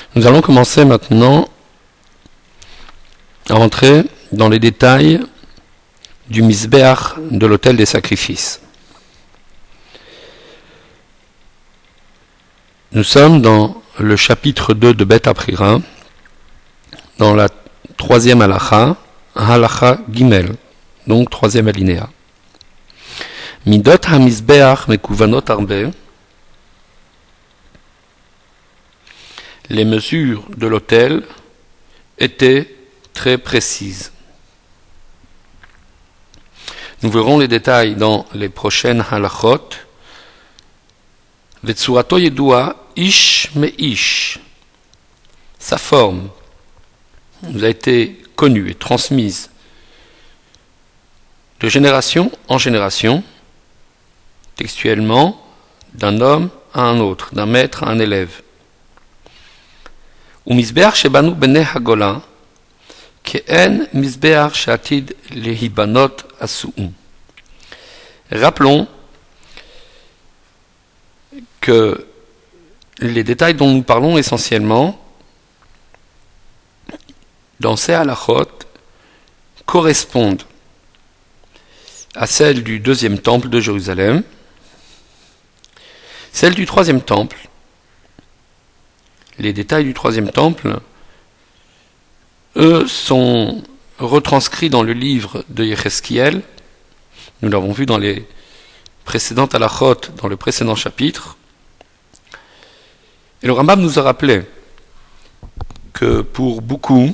Nous allons commencer maintenant à entrer dans les détails du misbéach de l'autel des sacrifices. Nous sommes dans le chapitre 2 de Bet Aprira, dans la troisième halakha, halakha Gimel, donc troisième alinéa. Midot ha-misbéach mekuvanot arbe. Les mesures de l'autel étaient très précises. Nous verrons les détails dans les prochaines halachot. Vetsurato yedua ish me ish. Sa forme nous a été connue et transmise de génération en génération, textuellement, d'un homme à un autre, d'un maître à un élève. ומזבח שבנו בני הגולה כאין מזבח שעתיד להיבנות עשוהו. Rappelons que les détails dont nous parlons essentiellement dans ces halachot correspondent à celles du deuxième temple de Jérusalem, celles du troisième temple. Les détails du troisième temple, eux, sont retranscrits dans le livre de Yechezkiel. Nous l'avons vu dans les précédentes halachot, dans le précédent chapitre. Et le Rambam nous a rappelé que pour beaucoup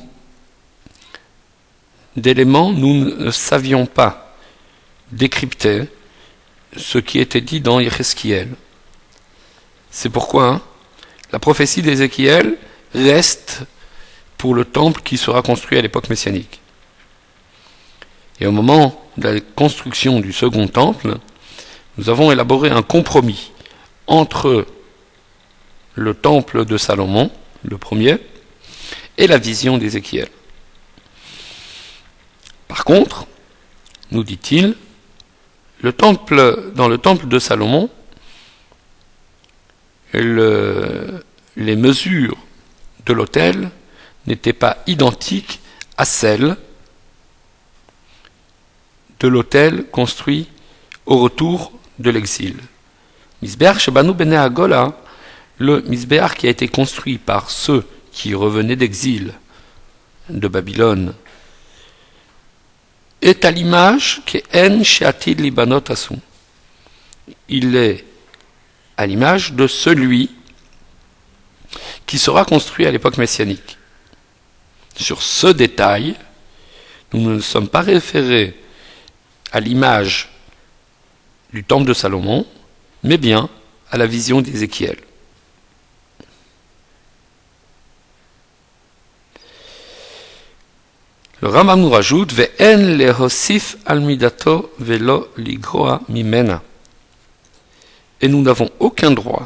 d'éléments, nous ne savions pas décrypter ce qui était dit dans Yechezkiel. C'est pourquoi la prophétie d'Ézéchiel reste pour le temple qui sera construit à l'époque messianique. Et au moment de la construction du second temple, nous avons élaboré un compromis entre le temple de Salomon, le premier, et la vision d'Ézéchiel. Par contre, nous dit-il, dans le temple de Salomon, les mesures de l'autel n'étaient pas identiques à celles de l'autel construit au retour de l'exil. Misbéach shebanu bnei hagola, le misbéach qui a été construit par ceux qui revenaient d'exil de Babylone, est à l'image qu'en she'atid libanot asu. Il est à l'image de celui qui sera construit à l'époque messianique. Sur ce détail, nous ne nous sommes pas référés à l'image du temple de Salomon, mais bien à la vision d'Ézéchiel. Le Rambam nous rajoute « Ve'en lehosif al midato velo ligroa mimena » et nous n'avons aucun droit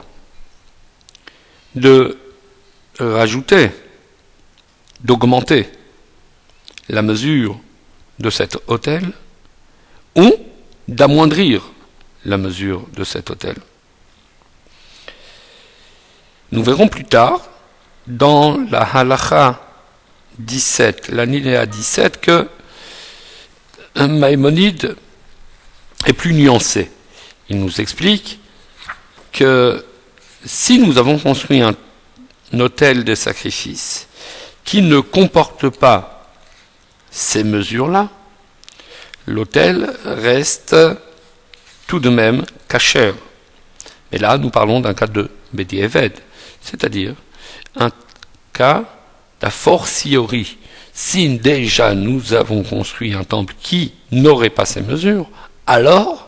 de rajouter, d'augmenter la mesure de cet autel ou d'amoindrir la mesure de cet autel. Nous verrons plus tard dans la halakha 17, l'alinéa 17, que Maïmonide est plus nuancé. Il nous explique que si nous avons construit un autel de sacrifice qui ne comporte pas ces mesures-là, l'autel reste tout de même kasher. Et là, nous parlons d'un cas de Bedieved, c'est-à-dire un cas d'a fortiori. Si déjà nous avons construit un temple qui n'aurait pas ces mesures, alors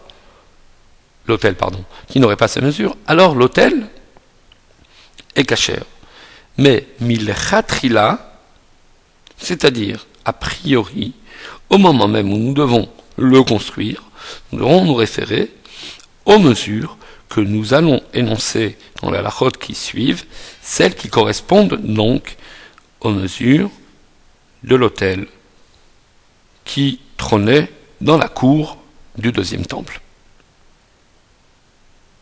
qui n'aurait pas ces mesures, alors l'autel est kasher. Mais milchatrila, c'est-à-dire a priori, au moment même où nous devons le construire, nous devons nous référer aux mesures que nous allons énoncer dans les halachot qui suivent, celles qui correspondent donc aux mesures de l'autel qui trônait dans la cour du deuxième temple.